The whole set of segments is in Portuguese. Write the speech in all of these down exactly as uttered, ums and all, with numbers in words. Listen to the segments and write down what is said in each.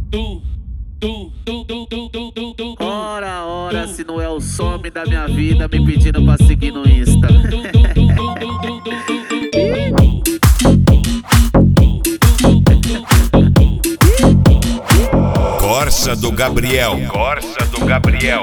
Ora, ora, se não é o some da minha vida me pedindo pra seguir no Insta. Corsa do Gabriel, Corsa do Gabriel.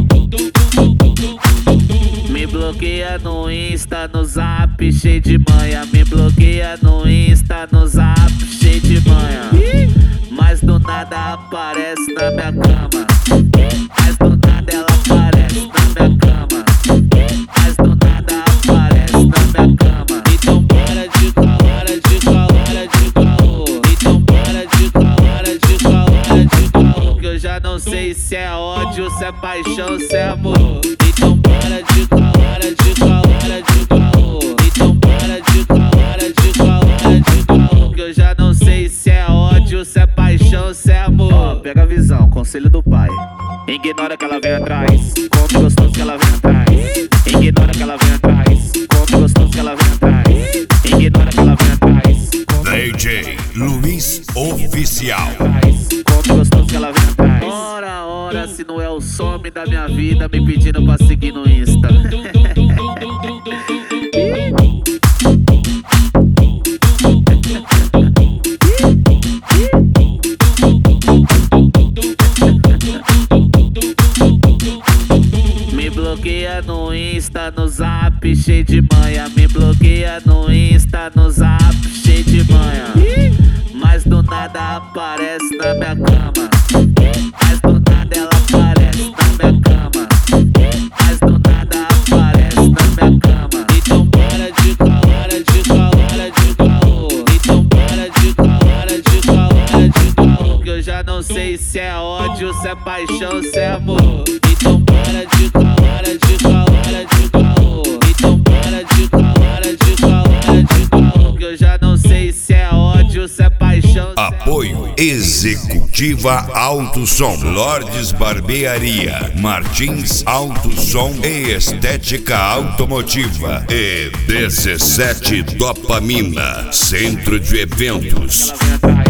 Me bloqueia no Insta, no Zap, cheio de manha. Me bloqueia no Insta, no Zap, cheio de manha. Mas do nada aparece na minha cama. Mas do nada ela aparece na minha cama. Mas do nada aparece na minha cama. Então para de caô, para de caô, para de caô. Então para de caô, para de caô, para de caô. Que eu já não sei se é ódio, se é paixão, se é amor. Então para de caô, para de caô, para de caô. Então para de caô, para de caô, para de caô. Que eu já não sei se é ódio, se é paixão, se é amor. Ó, pega a visão, conselho do pai. Ignora que ela vem atrás, come gostoso que ela vem atrás. Ignora que ela vem atrás, come gostoso que ela vem atrás. Ignora que ela vem atrás. D J Luiz Oficial. Come gostoso que ela vem atrás. Ora, ora, se não é o some da minha vida me pedindo pra seguir no Insta. Me bloqueia no Insta, no Zap, cheio de manha. Me bloqueia no Insta, no Zap, cheio de manha. Mas do nada aparece na minha cama. Mas do nada ela aparece na minha cama. Mas do nada aparece na minha cama. Então para de caô, para de caô, para de caô. Então para de caô, para de caô, para de caô. Que eu já não sei se é ódio, se é paixão, se é amor. Então para de caô, para de caô, para de caô. Então para de caô, para de caô, para de caô. Que eu já não sei se é ódio, se é paixão. Apoio Executiva Alto Som, Lordes Barbearia, Martins Alto Som e Estética Automotiva e dezessete Dopamina, Centro de Eventos.